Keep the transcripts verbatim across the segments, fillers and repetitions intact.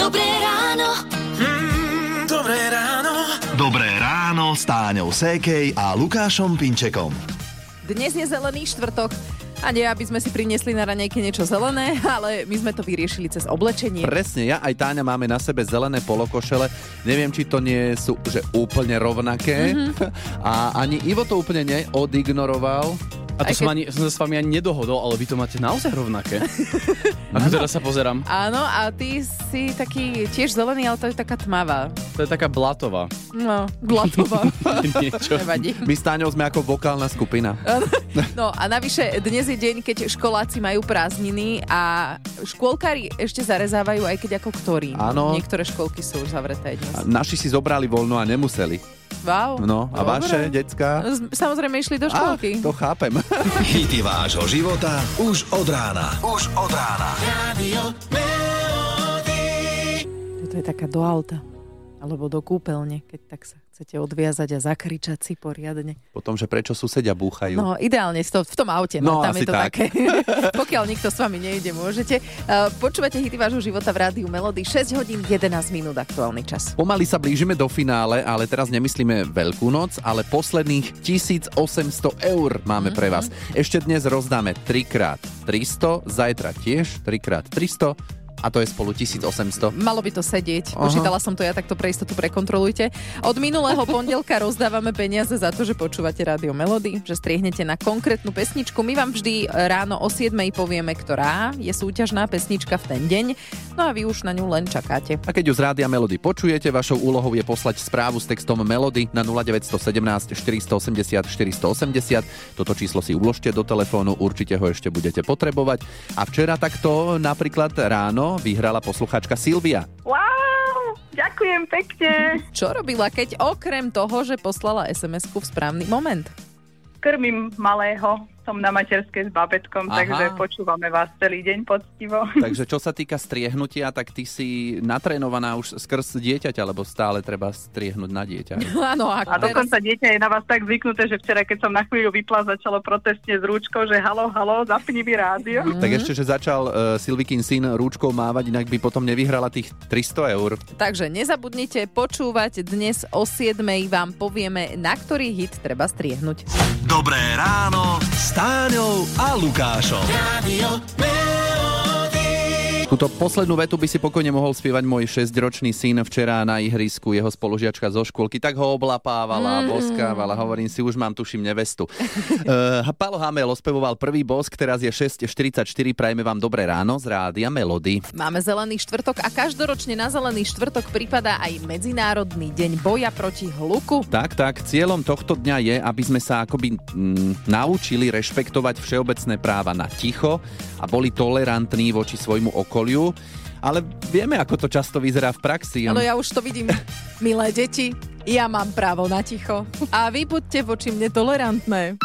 Dobré ráno. Mm, dobré ráno. Dobré ráno s Táňou Sékej a Lukášom Pinčekom. Dnes je zelený štvrtok. A nie, aby sme si priniesli na raňajke niečo zelené, ale my sme to vyriešili cez oblečenie. Presne, ja aj Táňa máme na sebe zelené polokošele. Neviem, či to nie sú že úplne rovnaké. Mm-hmm. A ani Ivo to úplne neodignoroval. A to Aj som, keď... ani, som sa s vami ani nedohodol, ale vy to máte naozaj rovnaké. Ako teraz sa pozerám. Áno, a ty si taký tiež zelený, ale to je taká tmavá. To je taká blatová. No, blatová. Niečo. Nevadí. My s Táňou sme ako vokálna skupina. No a navyše dnes je deň, keď školáci majú prázdniny a škôlkári ešte zarezávajú, aj keď ako ktorí. Áno. Niektoré školky sú už zavreté dnes. A naši si zobrali voľno a nemuseli. Wow. No, a Dobre. vaše, decka? Samozrejme išli do školky. Á, to chápem. Hity vášho života už od rána. Už od rána. Radio Melody. To je taká do auta. Alebo do kúpeľne, keď tak sa chcete odviazať a zakričať si poriadne. Potom, že prečo susedia búchajú. No, ideálne v tom aute, no, No, tam asi je to tak. také. Pokiaľ nikto s vami nejde, môžete. Uh, počúvate Hity vášho života v rádiu Melody. šesť hodín jedenásť minút aktuálny čas. Pomaly sa blížime do finále, ale teraz nemyslíme Veľkú noc, ale posledných tisícosemsto eur máme pre vás. Ešte dnes rozdáme trikrát tristo, zajtra tiež trikrát tristo. A to je spolu tisícosemsto. Malo by to sedieť. Aha. Počítala som to ja, tak to pre istotu prekontrolujte. Od minulého pondelka rozdávame peniaze za to, že počúvate Rádio Melody, že striehnete na konkrétnu pesničku. My vám vždy ráno o siedmej povieme, ktorá je súťažná pesnička v ten deň. No a vy už na ňu len čakáte. A keď ju z Rádia Melody počujete, vašou úlohou je poslať správu s textom Melody na nula deväť jedna sedem štyri osem nula štyri osem nula. Toto číslo si uložte do telefónu, určite ho ešte budete potrebovať. A včera takto napríklad ráno vyhrala poslucháčka Silvia. Wow, ďakujem pekne. Čo robila, keď okrem toho, že poslala es em esku v správny moment? Krmím malého, som na materskej s babetkom, Aha. takže počúvame vás celý deň poctivo. Takže čo sa týka striehnutia, tak ty si natrénovaná už skrz dieťaťa, lebo stále treba striehnúť na dieťa. Áno, a, A dokonca dieťa je na vás tak zvyknuté, že včera, keď som na chvíľu vypla, začalo protestne s rúčkou, že halo, halo, zapni mi rádio. Mm. Tak ešte, že začal uh, Silvikin syn rúčkou mávať, inak by potom nevyhrala tých tristo eur. Takže nezabudnite počúvať, dnes o siedmej vám povieme, na ktorý hit treba striehnúť. Dobré ráno s Táňou a Lukášom. Radio Melody. Túto poslednú vetu by si pokojne mohol spievať môj šesťročný syn včera na ihrisku, jeho spolužiačka zo škôlky, tak ho oblapávala, mm. boskávala, hovorím si, už mám tuším nevestu. uh, Pálo Hamel ospevoval prvý bosk, teraz je šesť štyridsaťštyri, prajme vám dobré ráno z Rádia Melody. Máme zelený štvrtok a každoročne na zelený štvrtok pripadá aj Medzinárodný deň boja proti hluku. Tak, tak, cieľom tohto dňa je, aby sme sa akoby mm, naučili rešpektovať všeobecné práva na ticho a boli tolerantní voči svojmu okoliu. Ale vieme, ako to často vyzerá v praxi. Áno, ja už to vidím. Milé deti, ja mám právo na ticho. A vy buďte voči mne tolerantné.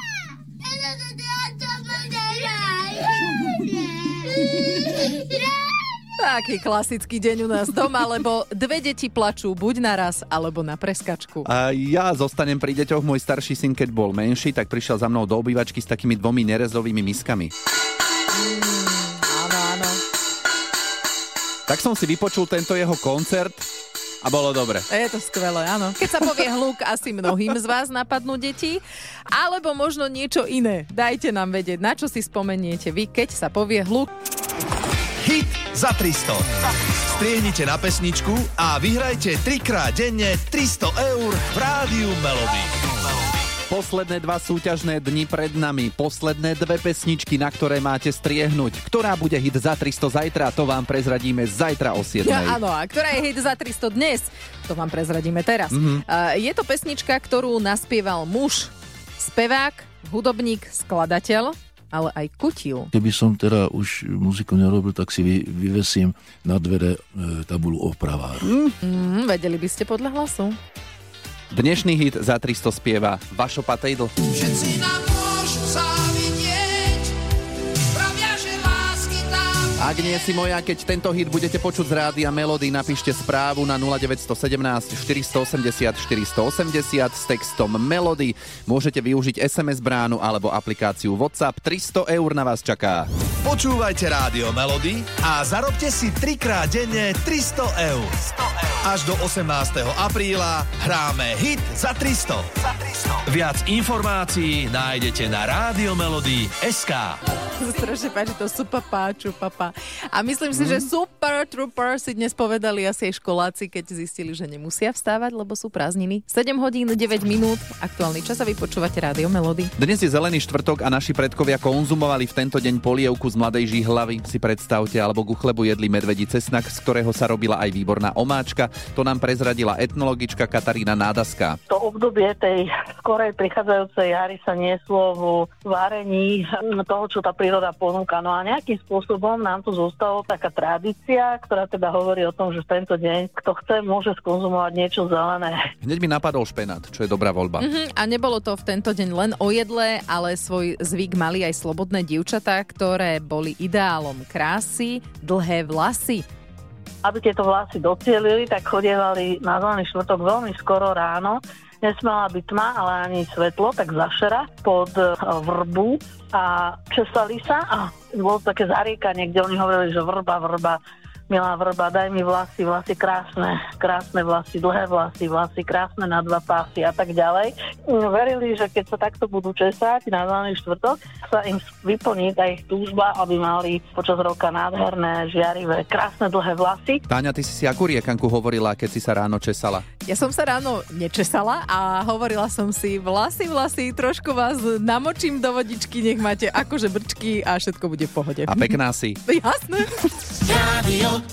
Taký klasický deň u nás doma, lebo dve deti plačú buď naraz, alebo na preskačku. A ja zostanem pri deťoch. Môj starší syn, keď bol menší, tak prišiel za mnou do obývačky s takými dvomi nerezovými miskami. Mm, áno, áno. Tak som si vypočul tento jeho koncert a bolo dobre. Je to skvelé, áno. Keď sa povie hluk, asi mnohým z vás napadnú deti, alebo možno niečo iné. Dajte nám vedieť, na čo si spomeniete vy, keď sa povie hluk. Hit za tristo. Striehnite na pesničku a vyhrajte trikrát denne tristo eur v Rádiu Melody. Posledné dva súťažné dni pred nami, posledné dve pesničky, na ktoré máte striehnúť. Ktorá bude hit za tristo zajtra, to vám prezradíme zajtra o siedmej. Ja, áno, a ktorá je hit za tristo dnes, to vám prezradíme teraz. Mm-hmm. Uh, je to pesnička, ktorú naspieval muž, spevák, hudobník, skladateľ, ale aj kutil. Keby som teda už muziku nerobil, tak si vy, vyvesím na dvere e, tabulu opravár. Mm. Mm, vedeli by ste podľa hlasu. Dnešný hit za tristo spieva Vašo Patejdl. Všetci nám môžu závidieť, pravia, že lásky tam A Ak nie si moja, keď tento hit budete počuť z Rádia Melody, napíšte správu na nula deväť jedna sedem štyri osem nula štyri osem nula s textom Melody. Môžete využiť es em es bránu alebo aplikáciu WhatsApp. tristo eur na vás čaká. Počúvajte Rádio Melody a zarobte si trikrát denne tristo eur. Až do osemnásteho apríla hráme hit za tristo. Viac informácií nájdete na radiomelody bodka es ká. Strašne páči to super páču, papa. A myslím si, mm. že super trooper si dnes povedali asi aj školáci, keď zistili, že nemusia vstávať, lebo sú prázdniny. sedem hodín deväť minút, aktuálny čas a vy počúvate Rádio Melody. Dnes je zelený štvrtok a naši predkovia konzumovali v tento deň polievku z mladej žihlavy. Si predstavte, alebo ku chlebu jedli medvedí cesnak, z ktorého sa robila aj výborná omáčka. To nám prezradila etnologička Katarína Nádaská. To obdobie tej skorej prichádzajúcej jary sa nieslo v varení toho, čo tá príroda ponúka. No a nejakým spôsobom nám tu zostala taká tradícia, ktorá teda hovorí o tom, že v tento deň, kto chce, môže skonzumovať niečo zelené. Hneď mi napadol špenát, čo je dobrá voľba. Mm-hmm, a nebolo to v tento deň len o jedle, ale svoj zvyk mali aj slobodné dievčatá, ktoré boli ideálom krásy, dlhé vlasy. Aby tieto vlasy docielili, tak chodievali na zelený štvrtok veľmi skoro ráno. Nesmela byť tma, ale ani svetlo, tak zašera pod vrbu a česali sa a bolo také zariekanie, kde oni hovorili, že vrba, vrba, milá vrba, daj mi vlasy, vlasy krásne, krásne vlasy, dlhé vlasy, vlasy krásne na dva pásy a tak ďalej. Verili, že keď sa takto budú česať na zelený štvrtok, sa im vyplní tá ich túžba, aby mali počas roka nádherné, žiarivé, krásne dlhé vlasy. Táňa, ty si si akú riekanku hovorila, keď si sa ráno česala? Ja som sa ráno nečesala a hovorila som si vlasy, vlasy, trošku vás namočím do vodičky, nech máte akože brčky a všetko bude v pohode. A pekná si. Jasné. Rádio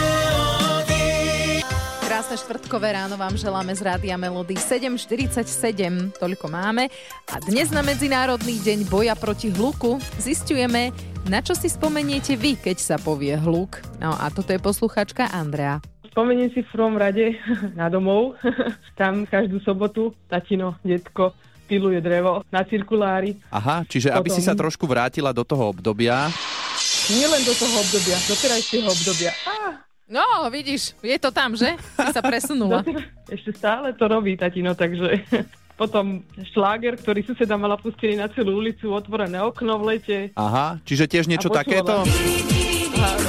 Melody. Krásne štvrtkové ráno vám želáme z Rádia Melody. sedem štyridsaťsedem, toľko máme. A dnes na Medzinárodný deň boja proti hluku zisťujeme, na čo si spomeniete vy, keď sa povie hluk. No a toto je posluchačka Andrea. Spomeniem si v prvom rade na domov. Tam každú sobotu tatino, detko piluje drevo na cirkulári. Aha, čiže Potom... aby si sa trošku vrátila do toho obdobia. Nie len do toho obdobia, do terajšieho obdobia. Á, no, vidíš, je to tam, že? Si sa presunula. Doter- ešte stále to robí tatino, takže potom šláger, ktorý suseda mala pustený na celú ulicu, otvorené okno v lete. Aha, čiže tiež niečo takéto? Áno.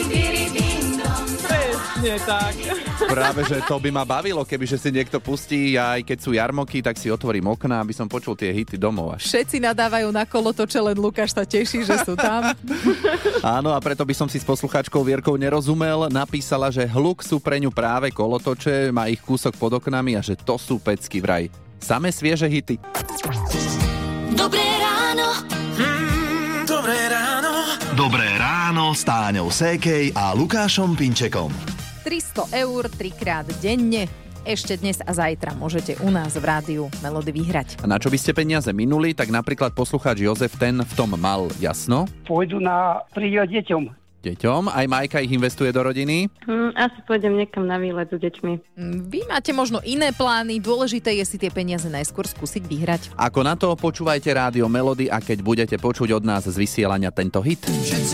Presne tak. Práve, že to by ma bavilo, kebyže si niekto pustí, ja aj keď sú jarmoky, tak si otvorím okná, aby som počul tie hity domov až. Všetci nadávajú na kolotoče, len Lukáš sa teší, že sú tam. Áno, a preto by som si s poslucháčkou Vierkou nerozumel. Napísala, že hluk sú pre ňu práve kolotoče, má ich kúsok pod oknami a že to sú pecky vraj. Samé svieže hity. Dobré ráno. Mm, dobré ráno. Dobré ráno s Táňou Sékej a Lukášom Pinčekom. tristo eur trikrát denne. Ešte dnes a zajtra môžete u nás v Rádiu Melody vyhrať. A na čo by ste peniaze minuli, tak napríklad poslucháč Jozef ten v tom mal jasno. Pôjdu na prídiel deťom. Deťom, aj Majka ich investuje do rodiny. Mm, asi pôjdem niekam na výlet s deťmi. Vy máte možno iné plány, dôležité je si tie peniaze najskôr skúsiť vyhrať. Ako na to počúvajte Rádio Melody a keď budete počuť od nás z vysielania tento hit.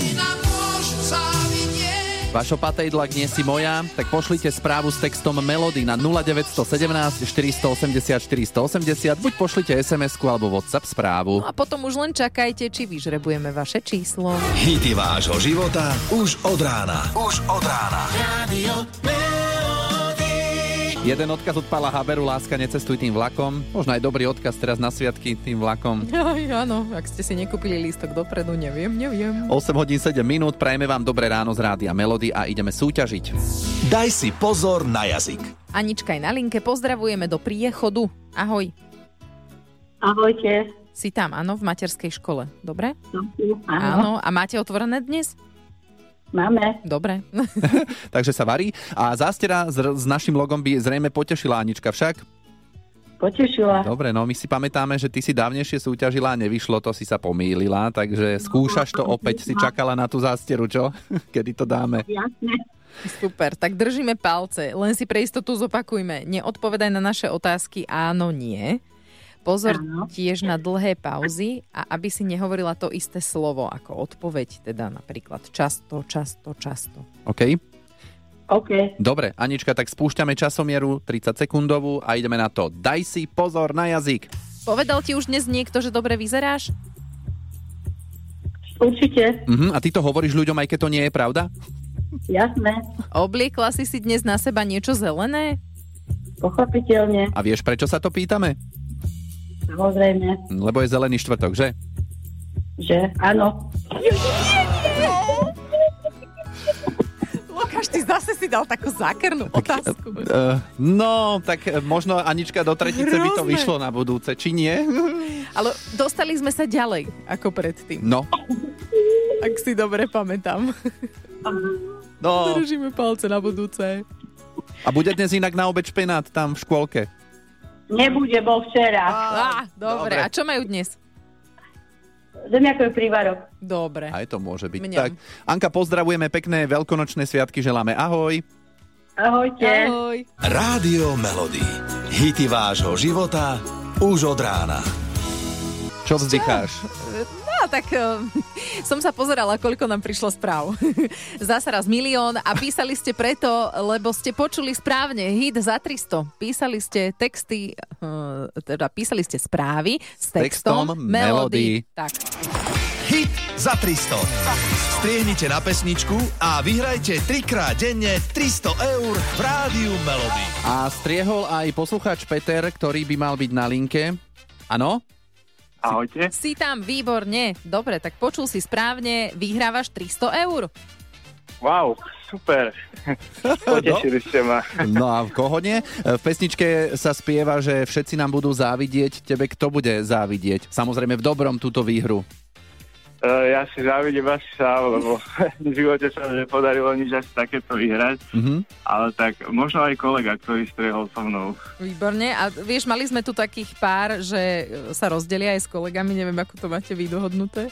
Vašo patejdlak nie si moja, tak pošlite správu s textom Melody na nula deväť jedna sedem štyri osem nula štyri osem nula, buď pošlite es em esku alebo WhatsApp správu. No a potom už len čakajte, či vyžrebujeme vaše číslo. Hity vášho života už od rána. Už od rána. Rádio Jeden odkaz od Pála Haberu, láska, necestuj tým vlakom. Možno aj dobrý odkaz teraz na sviatky tým vlakom. Aj, áno, ak ste si nekúpili lístok dopredu, neviem, neviem. osem hodín sedem minút, prajeme vám dobré ráno z Rádia Melody a ideme súťažiť. Daj si pozor na jazyk. Anička je na linke, pozdravujeme do Priechodu. Ahoj. Ahojte. Si tam, áno, v materskej škole, dobre? Áno. Áno, a máte otvorené dnes? Máme. Dobre. Takže sa varí. A zástera s, s našim logom by zrejme potešila Anička však? Potešila. Dobre, no my si pamätáme, že ty si dávnejšie súťažila, nevyšlo to, si sa pomýlila, takže skúšaš to opäť, si čakala na tú zásteru, čo? Kedy to dáme? Jasne. Super, tak držíme palce. Len si pre istotu zopakujme. Neodpovedaj na naše otázky áno, nie. pozor Áno. tiež na dlhé pauzy a aby si nehovorila to isté slovo ako odpoveď, teda napríklad často, často, často. OK? OK. Dobre, Anička, tak spúšťame časomieru tridsaťsekundovú a ideme na to. Daj si pozor na jazyk. Povedal ti už dnes niekto, že dobre vyzeráš? Určite. Uh-huh. A ty to hovoríš ľuďom, aj keď to nie je pravda? Jasné. Obliekla si si dnes na seba niečo zelené? Pochopiteľne. A vieš, prečo sa to pýtame? Samozrejme. Lebo je zelený štvrtok, že? Že? Áno. Lukáš, ty zase si dal takú zákernú otázku. Uh, no, tak možno Anička do tretice by to Hrozné. vyšlo na budúce, či nie? Ale dostali sme sa ďalej ako predtým. No. Ak si dobre pamätám. No. Držíme palce na budúce. A bude dnes inak na obed špenát tam v škôlke? Nebude, bol včera. Á, dobre. dobre. A čo majú dnes? Zemiakový prívarok. Dobre. Aj to môže byť. Mňam. Tak, Anka, pozdravujeme, pekné veľkonočné sviatky želáme. Ahoj. Ahojte. Ahoj. Rádio Melody. Hity vášho života už od rána. Čo vzdycháš? No, tak uh, som sa pozerala, koľko nám prišlo správ. Zasa raz milión a písali ste preto, lebo ste počuli správne hit za tristo. Písali ste texty, uh, teda písali ste správy s textom, textom melódy. melódy. Tak. Hit za tristo. Striehnite na pesničku a vyhrajte trikrát denne tristo eur v Rádiu Melody. A striehol aj poslucháč Peter, ktorý by mal byť na linke. Áno? Ahojte. Si tam, výborne. Dobre, tak počul si správne, vyhrávaš tristo eur. Wow, super. Potešili ste ma. No a v Kohone v pesničke sa spieva, že všetci nám budú závidieť. Tebe kto bude závidieť? Samozrejme v dobrom túto výhru. Uh, ja si závidím asi sám, lebo v živote sa nepodarilo nič asi takéto vyhrať. Mhm. Ale tak možno aj kolega, ktorý striehol so mnou. Výborne. A vieš, mali sme tu takých pár, že sa rozdelia aj s kolegami. Neviem, ako to máte vy dohodnuté.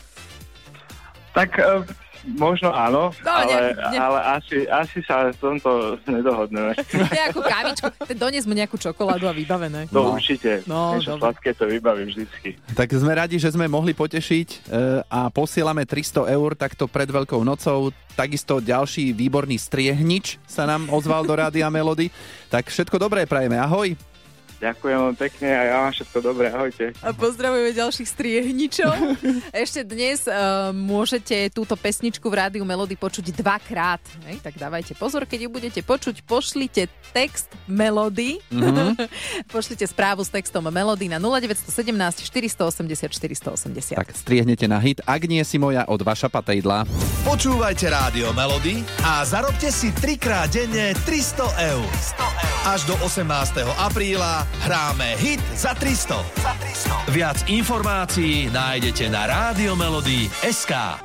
Tak uh, možno áno, No, ale, ne, ne. ale asi, asi sa v tomto nedohodneme. Nejakú kávičku. Donies mu nejakú čokoládu a vybavené. No, určite. No, Niečo dobre. sladké to vybavím vždycky. Tak sme radi, že sme mohli potešiť e, a posielame tristo eur takto pred Veľkou nocou. Takisto ďalší výborný striehnič sa nám ozval do Rádia Melody. Tak všetko dobré prajeme. Ahoj. Ďakujem vám pekne a ja vám všetko dobré. Ahojte. A pozdravujeme ďalších striehničov. Ešte dnes uh, môžete túto pesničku v Rádiu Melody počuť dvakrát. Hej, tak dávajte pozor, keď ju budete počuť, pošlite text Melody. Mhm. Pošlite správu s textom Melody na nula deväť jedna sedem štyri osem osem štyri osem osem. Tak striehnete na hit Ak nie si moja od Vaša Patejdla. Počúvajte Rádio Melody a zarobte si trikrát denne tristo eur. Až do osemnásteho apríla hráme hit za tristo. Viac informácií nájdete na Radiomelody bodka es ká.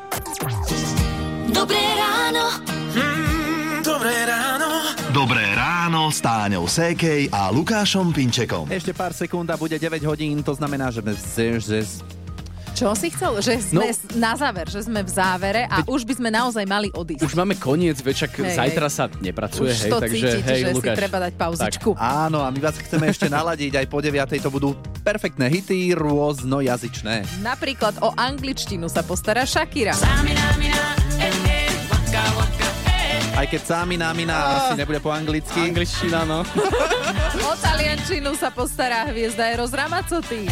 Dobré ráno. Mm, dobré ráno. Dobré ráno s Táňou Sékej a Lukášom Pinčekom. Ešte pár sekúnd a bude deväť hodín, to znamená, že sme... Čo si chcel? Že sme No. no. na záver, že sme v závere a už by sme naozaj mali odísť. Už máme koniec, veď však Hej, zajtra hej. sa nepracuje, Už hej, to takže cítiť, hej, že Lukáš. si treba dať pauzičku. Áno, a my vás chceme ešte naladiť aj po deviatej, to budú perfektné hity, rôznojazyčné. Napríklad o angličtinu sa postará Shakira. Aj keď sámi námina asi nebude po anglicky. Angličtina, no. O taliančinu sa postará hviezda Eros Ramazzotti.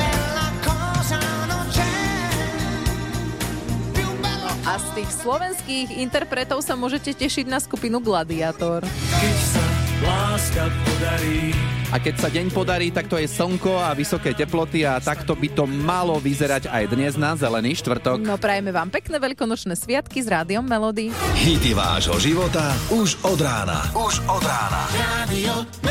A z tých slovenských interpretov sa môžete tešiť na skupinu Gladiator. A keď sa deň podarí, tak to je slnko a vysoké teploty a takto by to malo vyzerať aj dnes na Zelený štvrtok. No prajeme vám pekné veľkonočné sviatky s Rádiom Melody. Hity vášho života už od rána. Už od rána. Rádio